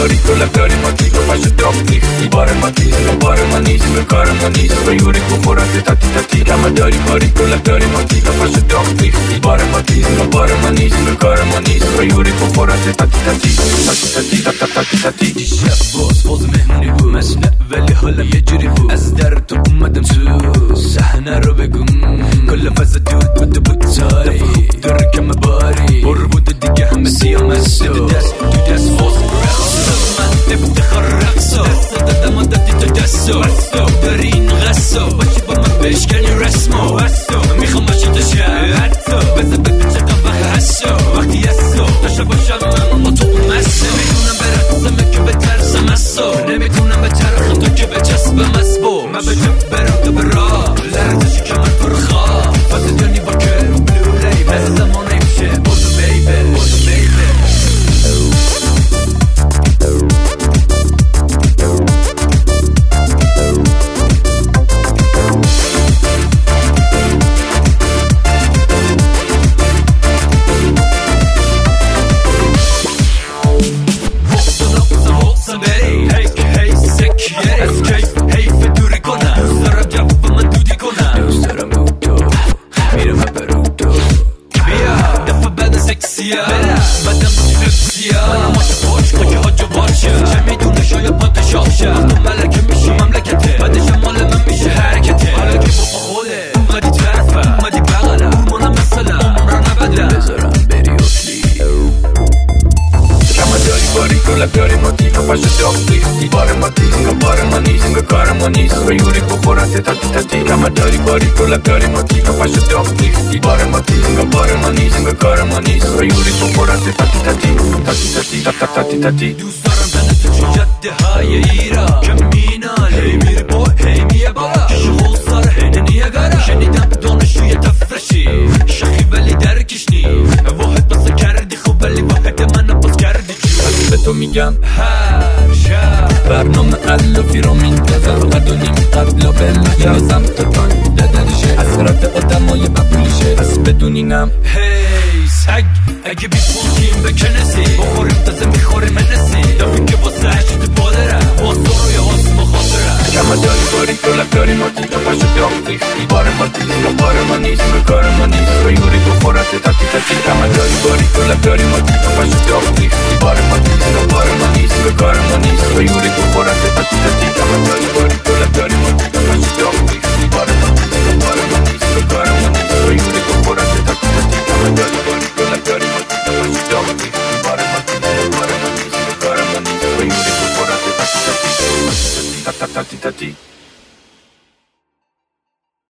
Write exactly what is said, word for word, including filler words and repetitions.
باریکو لب داری ماتیکو پشو داغ ریختی بار ماتیز و بار ما نیست و کار ما نیست و یوری بخورت تاتی تاتی کما داری باریکو لب داری ماتیکو پشو داغ ریختی بار ماتیز و بار ما نیست و کار ما نیست و یوری بخورت تاتی تاتی تاتی تاتی تاتی تاتی دیشب باز فاز مهمونی بود مسئله ولی حالا یه جوری بود از در تو اومدم تو صحنه رو بگم کل فضا دود بود بود تاری دور کم باری بر بود دیگه همه سیاه مسته دست تو دست فاز رقصو من افتخار رقصو دست دادم و دادی تو دستو داری این غصو باشی با من بشکنی رسمو میخوام باشی تو شهر بزن بگو چقدر وقت هستو وقتی هستو داشته باشم من با تو اون مسته میتونم برقصم که به ترسم هستو نمیتونم به چرخم تو که به چسبم اسبو من به جب برم تو به راه لرزشی که من تو رو خواه فضل جانی با کرم بلوری بس زمانه میشه بودو بیبه بودو بیبه بدم نفسیه من ماشو پاش که حاجو باشه چه میدونه شاید پادشاه شه تو ملکه میشی مملکته بعدش مال من میشه حرکته حالا که با خوله اومدی طرفه اومدی بغله اونمانم مثلا عمرا نبدم بذارم بری اصلی کما داری باریکو لب داری ماتیکو پشو داغ ریختی بار ما تیز و بار ما نیست و کار ما نیست و یوری بخورت تاتی تاتی کما داری باریکو لب داری ماتیکو پشو داغ ریختی بار ما تیز و بار ما نیست و کار ما نیست و یوری بخورت تاتی تاتی تاتی تاتی تاتی تاتی دوست دارم زنت تو جاده های ایران که مینال هی میره با هی میه بالا که شغل سر هنه نیگارا شنیدم دانشوی تفرشی شخی ولی درکش نی واحد بس کردی خوب ولی واحد من باز کردی جو به تو میگم هر شب برنامه الافی رو منتظر قد و نیم قبل و بلا یه سمت تان دادرشه حسرت آدمای ببولیشه پس بدونینم هی سگ اگه بی پول کیم به کنسی بخوریم تازه میخوریم نسی دفعی که واسه هشت پادرم واسه روی حسم و خاطرم کما داری باریکو لب داری ماتیکو پشو داغ ریختی بار ما تیز و بار ما نیست و کار ما نیست و یوری بخورت تاتی تاتی کما داری باریکو لب داری ماتیکو پشو داغ ریختی بار ما تیز و بار ما نیست و کار ما نیست و یوری بخورت تاتی تاتی کما داری باریکو لب داری ماتیکو پشو داغ ریختی بار ما تیز و بار ما نیست و کار ما نیست و یوری بخورت تاتی تاتی کما داری باریکو لب داری ماتیکو پشو داغ ریختی بار ما تیز و بار ما نیست و کار ما نیست و یوری بخورت تاتی تاتی تاتی تاتی